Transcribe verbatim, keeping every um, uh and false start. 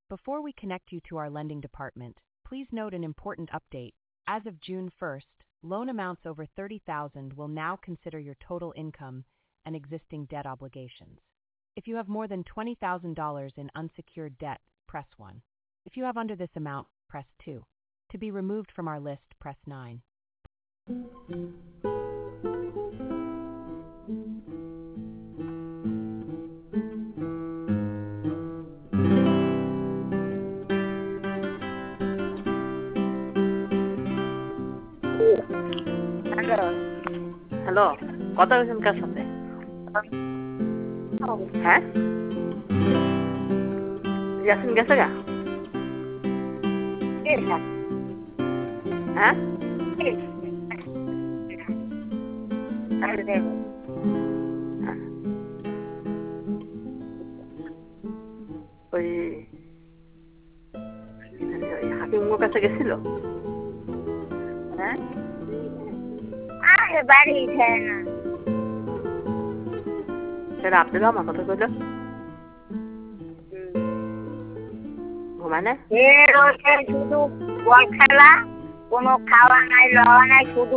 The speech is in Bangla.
Before we connect you to our lending department, please note an important update. As of June first, loan amounts over thirty thousand dollars will now consider your total income and existing debt obligations. If you have more than twenty thousand dollars in unsecured debt, press one. If you have under this amount, press two. To be removed from our list, press nine. Hello hello, কথা বলছেন কার সাথে? হ্যাঁ, ইয়াসিন গেছে গা? হ্যাঁ, ওই হাকিমের কাছে গেছিল? হ্যাঁ আরে বাড়ি যায় না সেটা আপনি আমার কথা কইল ঘুমানে শুধু বল খেলা, কোনো খাওয়া নাই লওয়া নাই, শুধু